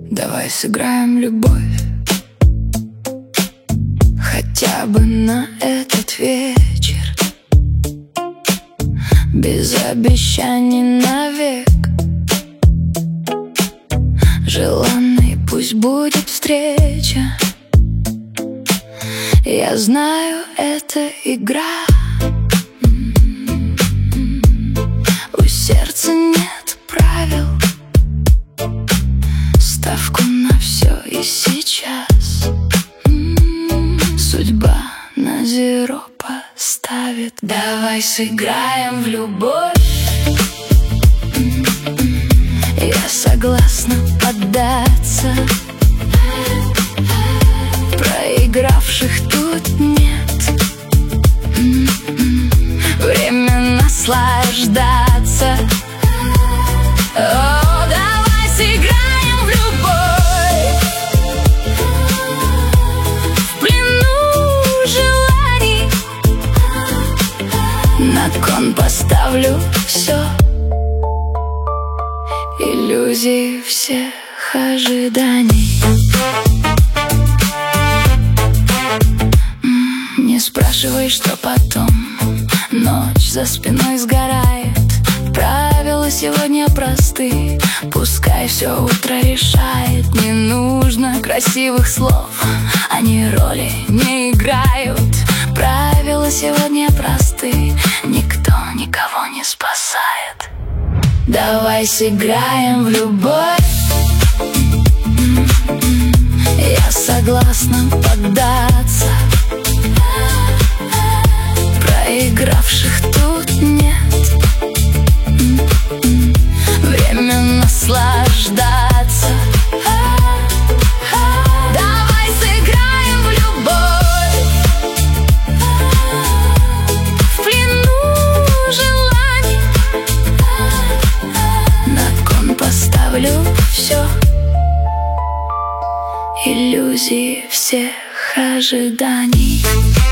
Давай сыграем любовь, хотя бы на этот вечер, без обещаний навек. Желанной пусть будет встреча. Я знаю, это игра. У сердца нет правил. Ставку на все и сейчас. Судьба на зеро поставит. Давай сыграем в любовь. Я согласна поддаться. Проигравших тут нет. Время наслаждаться. О, давай сыграем в любовь. В плену желаний. На кон поставлю все. Иллюзии всех ожиданий. Не спрашивай, что потом. Ночь за спиной сгорает. Правила сегодня просты. Пускай все утро решает. Не нужно красивых слов, они роли не играют. Правила сегодня просты. Никто никого не спасает. Давай сыграем в любовь. Я согласна поддаться. Проигравших тут нет. Время наслаждаться. Давай сыграем в любовь. В плену желаний. На кон поставлю все. Иллюзии всех ожиданий.